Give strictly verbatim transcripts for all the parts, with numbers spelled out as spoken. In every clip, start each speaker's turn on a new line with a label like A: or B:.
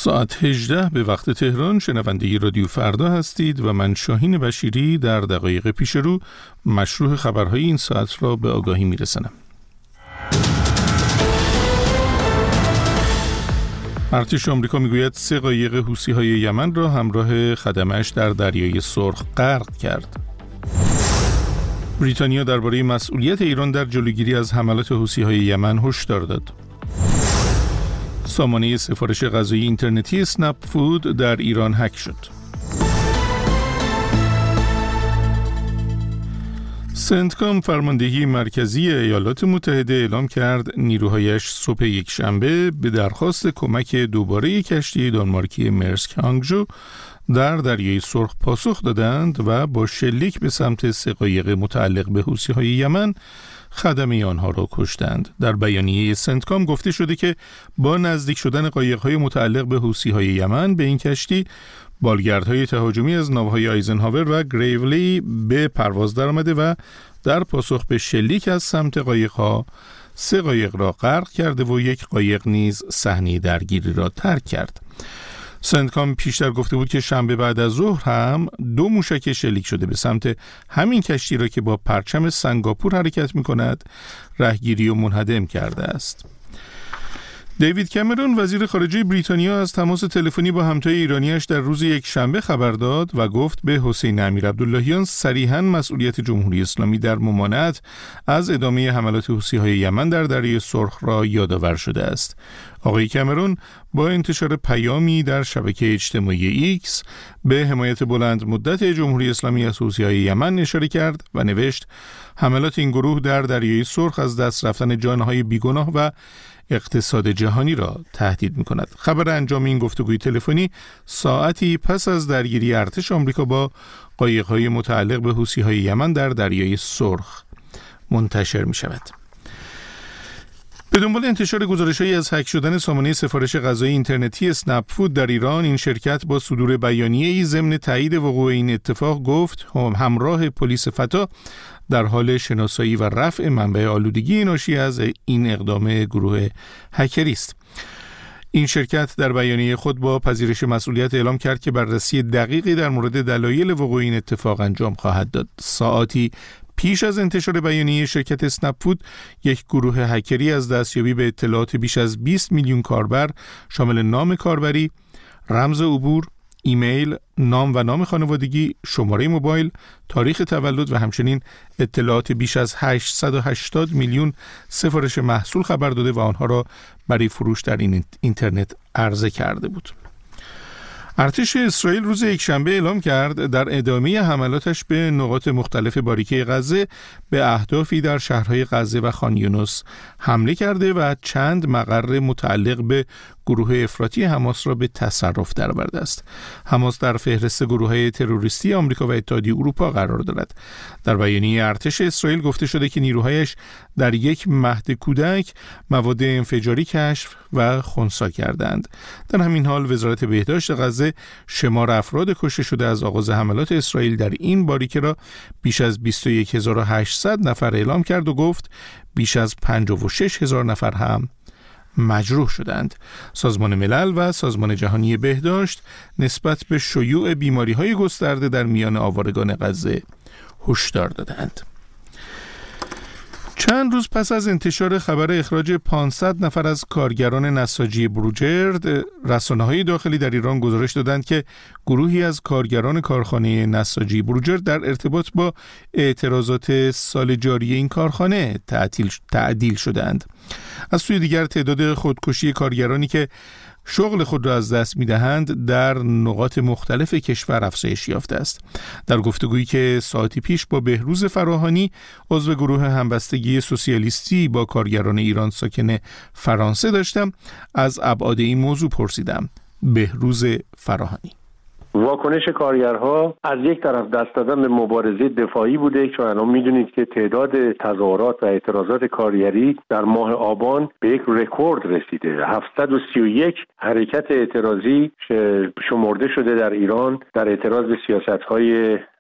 A: ساعت هجده به وقت تهران شنونده رادیو فردا هستید و من شاهین بشیری در دقایق پیش رو مشروع خبرهای این ساعت را به آگاهی میرسانم. ارتش آمریکا میگوید سه قایق حوثی‌های یمن را همراه خدمه‌اش در دریای سرخ غرق کرد. بریتانیا درباره مسئولیت ایران در جلوگیری از حملات حوثی‌های یمن هشدار داد. سامانه سفارش غذایی اینترنتی اسنپ فود در ایران هک شد. سنتکام فرماندهی مرکزی ایالات متحده اعلام کرد نیروهایش صبح یک شنبه به درخواست کمک دوباره کشتی دانمارکی مرسک هانگجو در دریای سرخ پاسخ دادند و با شلیک به سمت سه قایق متعلق به حوثی‌های یمن خدمه آنها را کشتند. در بیانیه سنتکام گفته شده که با نزدیک شدن قایق‌های متعلق به حوثی‌های یمن به این کشتی، بالگردهای تهاجمی از ناوهای آیزنهاور و گریولی به پرواز درآمده و در پاسخ به شلیک از سمت قایق‌ها سه قایق را غرق کرده و یک قایق نیز صحنه درگیری را ترک کرد. سنتکام پیشتر گفته بود که شنبه بعد از ظهر هم دو موشک شلیک شده به سمت همین کشتی را که با پرچم سنگاپور حرکت می کند رهگیری و منهدم کرده است. دیوید کامرون وزیر خارجه بریتانیا از تماس تلفنی با همتای ایرانیش در روز یک شنبه خبر داد و گفت به حسین امیر عبداللهیان صریحاً مسئولیت جمهوری اسلامی در ممانعت از ادامه حملات حوثی‌های یمن در دریای سرخ را یادآور شده است. آقای کامرون با انتشار پیامی در شبکه اجتماعی ایکس به حمایت بلند مدت جمهوری اسلامی از حوثی‌های یمن اشاره کرد و نوشت حملات این گروه در دریای سرخ از دست رفتن جانهای بیگناه و اقتصاد جهانی را تهدید می‌کند. خبر انجام این گفتگوی تلفنی ساعتی پس از درگیری ارتش آمریکا با قایق‌های متعلق به حوثی‌های یمن در دریای سرخ منتشر می‌شود. به دنبال انتشار گزارش‌هایی از هک شدن سامانه سفارش غذایی اینترنتی اسنپ فود در ایران، این شرکت با صدور بیانیه‌ای ضمن تایید وقوع این اتفاق گفت همراه پلیس فتا در حال شناسایی و رفع منبع آلودگی ناشی از این اقدام گروه هکری است. این شرکت در بیانیه خود با پذیرش مسئولیت اعلام کرد که بررسی دقیقی در مورد دلایل وقوع این اتفاق انجام خواهد داد. ساعاتی پیش از انتشار بیانیه شرکت اسنپ فود، یک گروه هکری از دستیابی به اطلاعات بیش از بیست میلیون کاربر شامل نام کاربری، رمز عبور، ایمیل، نام و نام خانوادگی، شماره موبایل، تاریخ تولد و همچنین اطلاعات بیش از هشتصد و هشتاد میلیون سفارش محصول خبر داده و آنها را برای فروش در این اینترنت عرضه کرده بود. ارتش اسرائیل روز یکشنبه اعلام کرد در ادامه حملاتش به نقاط مختلف باریکه غزه به اهدافی در شهرهای غزه و خان یونس حمله کرده و چند مقر متعلق به گروه افراطی حماس را به تصرف درآورده است. حماس در فهرست گروه‌های تروریستی آمریکا و اتحادیه اروپا قرار دارد. در بیانیه ارتش اسرائیل گفته شده که نیروهایش در یک مهد کودک مواد انفجاری کشف و خنثی کردند. در همین حال وزارت بهداشت غزه شمار افراد کشته شده از آغاز حملات اسرائیل در این باریکه را بیش از بیست و یک هزار و هشتصد نفر اعلام کرد و گفت بیش از پنجاه و شش هزار نفر هم مجروح شدند. سازمان ملل و سازمان جهانی بهداشت نسبت به شیوع بیماری‌های گسترده در میان آوارگان غزه هشدار دادند. چند روز پس از انتشار خبر اخراج پانصد نفر از کارگران نساجی بروجرد، رسانه‌های داخلی در ایران گزارش دادند که گروهی از کارگران کارخانه نساجی بروجرد در ارتباط با اعتراضات سال جاری این کارخانه تعطیل تعدیل شدند. از سوی دیگر تعداد خودکشی کارگرانی که شغل خود را از دست می‌دهند در نقاط مختلف کشور افزایش یافته است. در گفتگویی که ساعتی پیش با بهروز فراهانی، عضو گروه همبستگی سوسیالیستی با کارگران ایران ساکن فرانسه داشتم، از ابعاد این موضوع پرسیدم. بهروز فراهانی:
B: واکنش کارگرها از یک طرف دست دادن به مبارزه دفاعی بوده، چون الان میدونید که تعداد تظاهرات و اعتراضات کارگری در ماه آبان به یک رکورد رسیده. هفتصد و سی و یک حرکت اعتراضی شمرده شده در ایران در اعتراض به سیاست‌های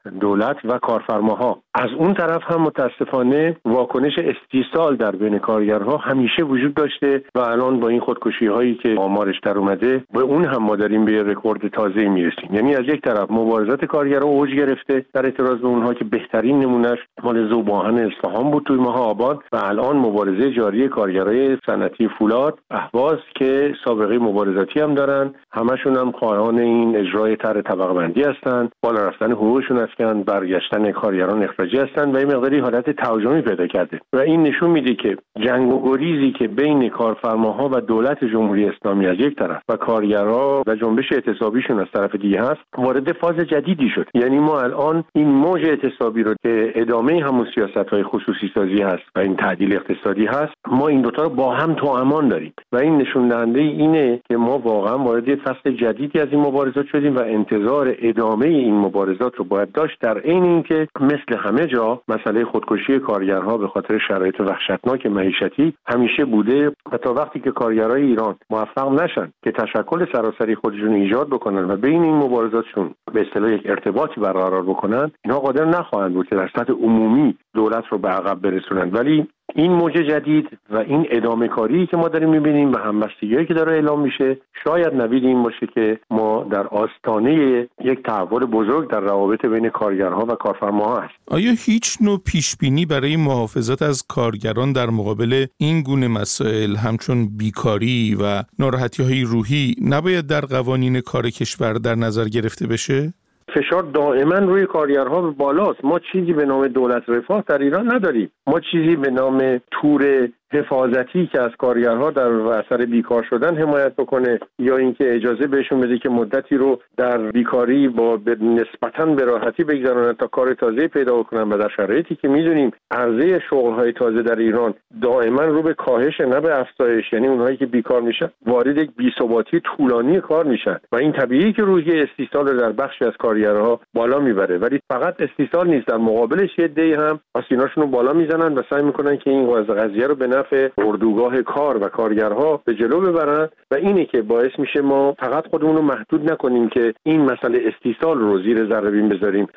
B: دولت و کارفرماها. از اون طرف هم متاسفانه واکنش استیصال در بین کارگرها همیشه وجود داشته و الان با این خودکشی هایی که آمارش در اومده به اون هم ما داریم به رکورد تازه میرسیم. یعنی از یک طرف مبارزات کارگرها اوج گرفته در اعتراض به اونها که بهترین نمونهش مال ذوب‌آهن اصفهان بود توی ماه آبان و الان مبارزه جاری کارگرای صنعتی فولاد اهواز که سابقه مبارزاتی هم دارن، همشون هم خواهان این اجرای طرح طبقه بندی هستن، بالا رفتن حقوقشون هستن، برگشتن کارگران اخراجی هستن و این مقداری حالت تهاجمی پیدا کرده و این نشون میده که جنگ و گریزی که بین کارفرماها و دولت جمهوری اسلامی از یک طرف و کارگرها و جنبش اعتصابیشون از طرف دیگه هست وارد فاز جدیدی شد. یعنی ما الان این موج اعتصابی رو که ادامه همون سیاست‌های خصوصی سازی هست و این تعدیل اقتصادی هست، ما این دوتا رو با هم تو امان داریم و این نشون دهنده اینه که ما واقعا وارد فصل جدیدی از این مبارزات شدیم و انتظار ادامه این مبارزات رو باید داشت، در عین اینکه مثل همه جا مسئله خودکشی کارگرها به خاطر شرایط وحشتناک معیشتی همیشه بوده و تا وقتی که کارگرای ایران موفق نشن که تشکل سراسری خودشون ایجاد بکنن و بین این مبارزاتشون به اصطلاح یک ارتباطی برقرار بکنن، اینها قادر نخواهند بود که در سطح عمومی دولت رو به عقب برسونن. ولی این موج جدید و این ادامه کاری که ما داریم میبینیم و همبستگی‌هایی که داره اعلام میشه شاید نوید این باشه که ما در آستانه یک تحول بزرگ در روابط بین کارگرها و کارفرماها هست.
A: آیا هیچ نوع پیشبینی برای محافظت از کارگران در مقابل این گونه مسائل همچون بیکاری و ناراحتی‌های روحی نباید در قوانین کار کشور در نظر گرفته بشه؟
B: فشار دائما روی کارگرها بالاست. ما چیزی به نام دولت رفاه در ایران نداریم. ما چیزی به نام تور حفاظتی که از کارگرها در اثر بیکار شدن حمایت بکنه یا اینکه اجازه بهشون بده که مدتی رو در بیکاری با نسبتاً به راحتی بگذرونن تا کار تازه پیدا کنن و در شرایطی که میدونیم عرضه شغل‌های تازه در ایران دائما رو به کاهش نه به افزایش، یعنی اونهایی که بیکار میشن وارد یک بی‌ثباتی طولانی کار میشن و این طبیعیه که روحیه استیصال رو در بخشی از کارگرها بالا میبره. ولی فقط استیصال نیست، در مقابلش یه عده‌ای هم آستیناشون رو بالا میزنن و سعی میکنن که این قضیه رو به نفع اردوگاه کار و کارگرها به جلو ببرن و اینه که باعث میشه ما فقط خودمون رو محدود نکنیم که این مسئله استیصال رو زیر ذره بین بذاریم.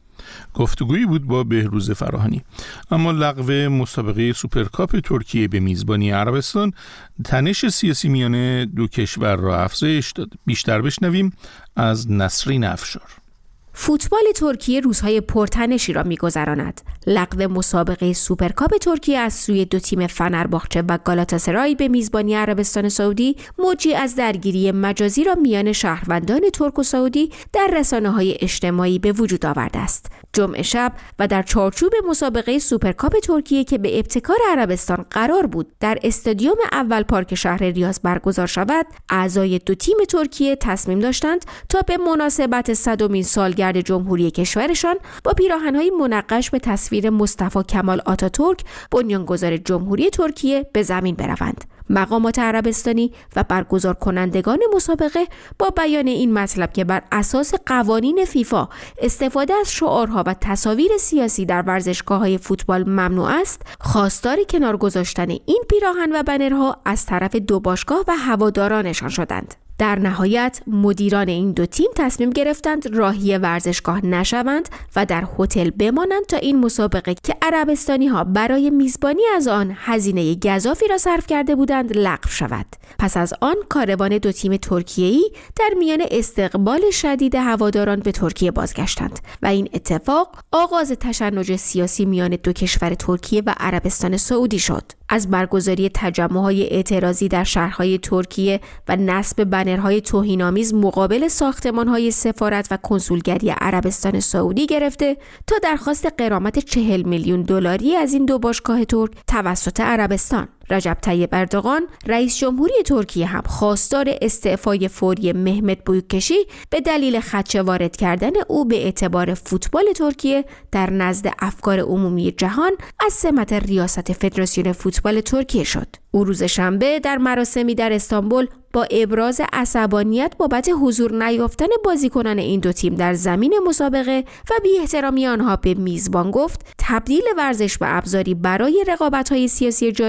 A: گفتگویی بود با بهروز فراهانی. اما لغو مسابقه سوپرکاپ ترکیه به میزبانی عربستان تنش سیاسی میان دو کشور را افزایش داد. بیشتر بشنویم از نسرین افشار.
C: فوتبال ترکیه روزهای پرتنشی را می‌گذراند. لغو مسابقه سوپرکاپ ترکیه از سوی دو تیم فنرباغچه و گالاتاسرای به میزبانی عربستان سعودی موجی از درگیری مجازی را میان شهروندان ترک و سعودی در رسانه‌های اجتماعی به وجود آورده است. جمعه شب و در چارچوب مسابقه سوپرکاپ ترکیه که به ابتکار عربستان قرار بود در استادیوم اول پارک شهر ریاض برگزار شود، اعضای دو تیم ترکیه تصمیم داشتند تا به مناسبت صدمین سالگرد جمهوری کشورشان با پیراهن‌های منقش به تصویر مصطفی کمال آتاتورک بنیانگذار جمهوری ترکیه به زمین بروند. مقامات عربستانی و برگزار کنندگان مسابقه با بیان این مطلب که بر اساس قوانین فیفا استفاده از شعارها و تصاویر سیاسی در ورزشگاه‌های فوتبال ممنوع است، خواستار کنار گذاشتن این پیراهن و بنرها از طرف دو باشگاه و هوادارانشان شدند. در نهایت مدیران این دو تیم تصمیم گرفتند راهی ورزشگاه نشوند و در هتل بمانند تا این مسابقه که عربستانی ها برای میزبانی از آن هزینه گزافی را صرف کرده بودند لغو شود. پس از آن کاروان دو تیم ترکیه‌ای در میان استقبال شدید هواداران به ترکیه بازگشتند و این اتفاق آغاز تشنج سیاسی میان دو کشور ترکیه و عربستان سعودی شد. از برگزاری تجمع‌های اعتراضی در شهرهای ترکیه و نصب بنرهای توهین‌آمیز مقابل ساختمان‌های سفارت و کنسولگری عربستان سعودی گرفته تا درخواست غرامت چهل میلیون دلاری از این دو باشگاه ترک توسط عربستان. رجب طیب اردوغان رئیس جمهوری ترکیه هم خواستار استعفای فوری مهمت بویکشی به دلیل خدشه وارد کردن او به اعتبار فوتبال ترکیه در نزد افکار عمومی جهان از سمت ریاست فدراسیون فوتبال ترکیه شد. او روز شنبه در مراسمی در استانبول با ابراز عصبانیت بابت حضور نیافتن بازیکنان این دو تیم در زمین مسابقه و بی احترامی آنها به میزبان گفت تبدیل ورزش به ابزاری برای رقابت‌های سیاسی جاری به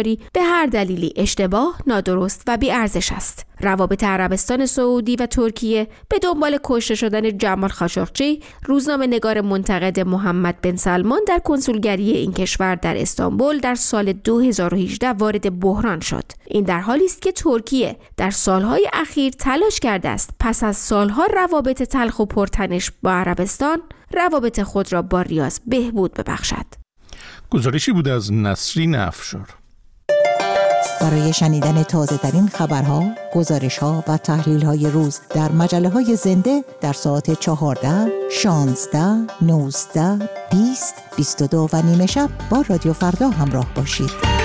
C: هر دلیلی اشتباه، نادرست و بی‌ارزش است. روابط عربستان سعودی و ترکیه به دنبال کشته شدن جمال خاشقچی، روزنامه نگار منتقد محمد بن سلمان در کنسولگری این کشور در استانبول در سال دو هزار و هجده وارد بحران شد. این در حالی است که ترکیه در سالهای اخیر تلاش کرده است پس از سالها روابط تلخ و پرتنش با عربستان، روابط خود را با ریاض بهبود ببخشد.
A: گزارشی بود از نسرین افشار.
D: برای شنیدن تازه ترین خبرها، گزارشها و تحلیل‌های روز در مجله‌های زنده در ساعت چهارده، شانزده، نوزده، بیست، بیست و دو و نیمه شب با رادیو فردا همراه باشید.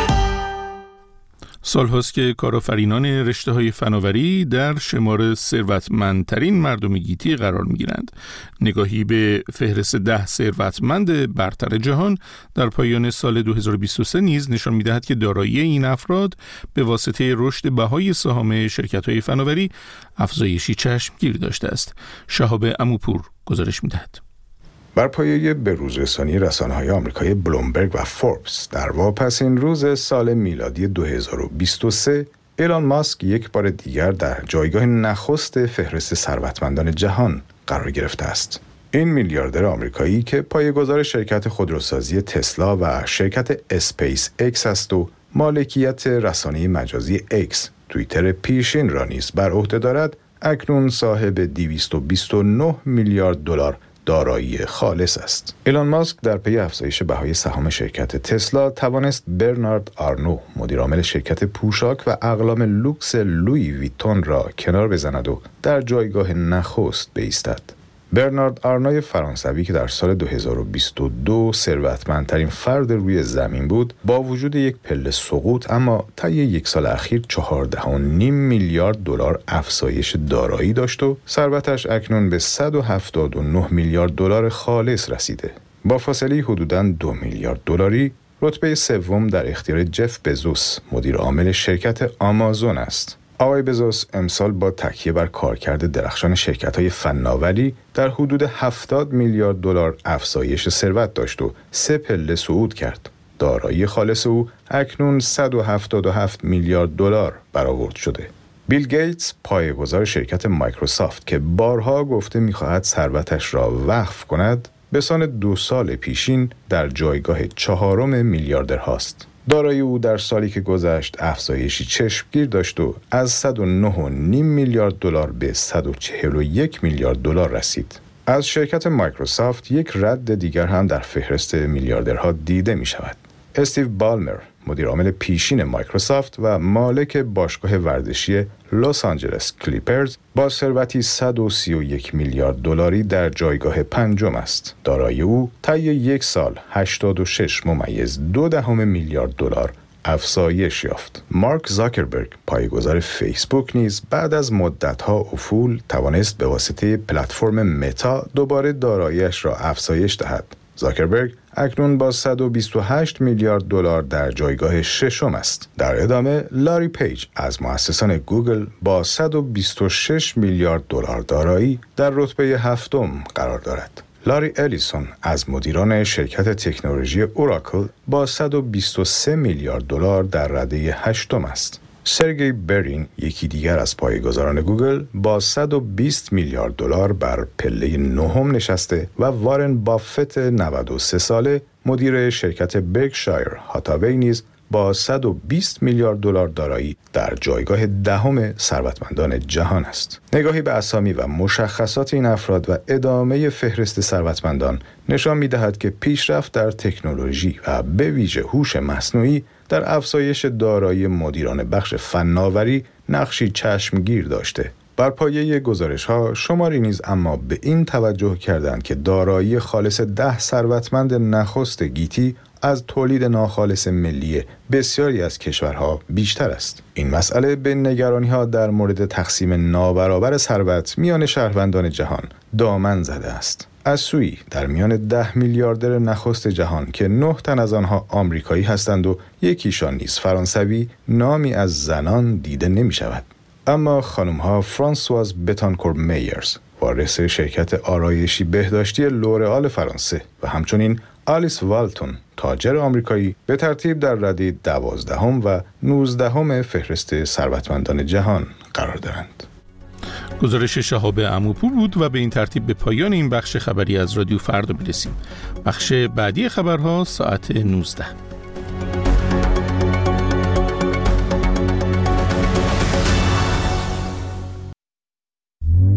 A: سال هاست که کارآفرینان رشته‌های فناوری در شمار ثروتمندترین مردم گیتی قرار می‌گیرند. نگاهی به فهرست ده ثروتمند برتر جهان در پایان سال دو هزار و بیست و سه نیز نشان می‌دهد که دارایی این افراد به واسطه رشد بهای سهام شرکت‌های فناوری افزایشی چشمگیر داشته است. شهاب عموپور گزارش می‌دهد.
E: بر پایه بروزرسانی رسانه‌های آمریکایی بلومبرگ و فوربس در واپسین روز سال میلادی دو هزار و بیست و سه، ایلان ماسک یک بار دیگر در جایگاه نخست فهرست ثروتمندان جهان قرار گرفته است. این میلیاردر آمریکایی که پایه‌گذار شرکت خودروسازی تسلا و شرکت اسپیس ایکس است و مالکیت رسانه مجازی ایکس، توییتر پیشین را نیز بر عهده دارد، اکنون صاحب دویست و بیست و نه میلیارد دلار دارایی خالص است. ایلان ماسک در پی افزایش بهای سهام شرکت تسلا توانست برنارد آرنو، مدیرعامل شرکت پوشاک و اقلام لوکس لویی ویتون را کنار بزند و در جایگاه نخست بایستد. برنارد آرنوی فرانسوی که در سال دو هزار و بیست و دو ثروتمندترین فرد روی زمین بود، با وجود یک پله سقوط اما طی یک سال اخیر چهارده و نیم میلیارد دلار افزایش دارایی داشت و ثروتش اکنون به صد و هفتاد و نه میلیارد دلار خالص رسیده. با فاصله حدوداً دو میلیارد دلاری رتبه سوم در اختیار جف بزوس، مدیر عامل شرکت آمازون است. آقای بزوس امسال با تکیه بر کارکرد درخشان شرکت‌های فناوری در حدود هفتاد میلیارد دلار افزایش ثروت داشت و سه پله صعود کرد. دارایی خالص او اکنون صد و هفتاد و هفت میلیارد دلار برآورد شده. بیل گیتس، پایه‌گذار شرکت مایکروسافت که بارها گفته می‌خواهد ثروتش را وقف کند، به سان دو سال پیشین در جایگاه چهارم میلیاردر هاست. دارایی او در سالی که گذشت افزایشی چشمگیر داشت و از صد و نه و نیم میلیارد دلار به صد و چهل و یک میلیارد دلار رسید. از شرکت مایکروسافت یک رد دیگر هم در فهرست میلیاردرها دیده می شود. استیو بالمر، مدیر عامل پیشین مایکروسافت و مالک باشگاه ورزشی لس آنجلس کلیپرز، با ثروتی صد و سی و یک میلیارد دلاری در جایگاه پنجم است. دارایی او طی یک سال هشتاد و شش ممیز دو دهم میلیارد دلار افزایش یافت. مارک زاکربرگ، پایه‌گذار فیسبوک، نیز بعد از مدت‌ها افول توانست به واسطه پلتفرم متا دوباره دارایی‌اش را افزایش دهد. زاکربرگ اکنون با صد و بیست و هشت میلیارد دلار در جایگاه ششم است. در ادامه لاری پیج از مؤسسان گوگل با صد و بیست و شش میلیارد دلار دارایی در رتبه هفتم قرار دارد. لاری الیسون از مدیران شرکت تکنولوژی اوراکل با صد و بیست و سه میلیارد دلار در رده هشتم است. سرگئی برین، یکی دیگر از پایه‌گذاران گوگل، با صد و بیست میلیارد دلار بر پله نهم نشسته و وارن بافت نود و سه ساله، مدیر شرکت برکشایر هاتاوی، نیز با صد و بیست میلیارد دلار دارایی در جایگاه دهم ثروتمندان جهان است. نگاهی به اسامی و مشخصات این افراد و ادامه فهرست ثروتمندان نشان می‌دهد که پیشرفت در تکنولوژی و به ویژه هوش مصنوعی در افزایش دارایی مدیران بخش فناوری نقشی چشمگیر داشته. بر پایه گزارش‌ها شماری نیز اما به این توجه کردند که دارایی خالص ده ثروتمند نخست گیتی از تولید ناخالص ملی بسیاری از کشورها بیشتر است. این مسئله به نگرانی‌ها در مورد تقسیم نابرابر ثروت میان شهروندان جهان دامن زده است. از سوی در میان ده میلیاردر نخست جهان که نه تن از آنها آمریکایی هستند و یکیشان نیز فرانسوی، نامی از زنان دیده نمی شود. اما خانم‌ها فرانسواز بتانکور میرز، وارث شرکت آرایشی بهداشتی لورئال فرانسه، و همچنین آلیس والتون تاجر آمریکایی به ترتیب در رده دوازدهم و نوزدهم فهرست ثروتمندان جهان قرار دارند.
A: گزارش شهاب عموپور بود و به این ترتیب به پایان این بخش خبری از رادیو فردا میرسیم. بخش بعدی خبرها ساعت نوزده.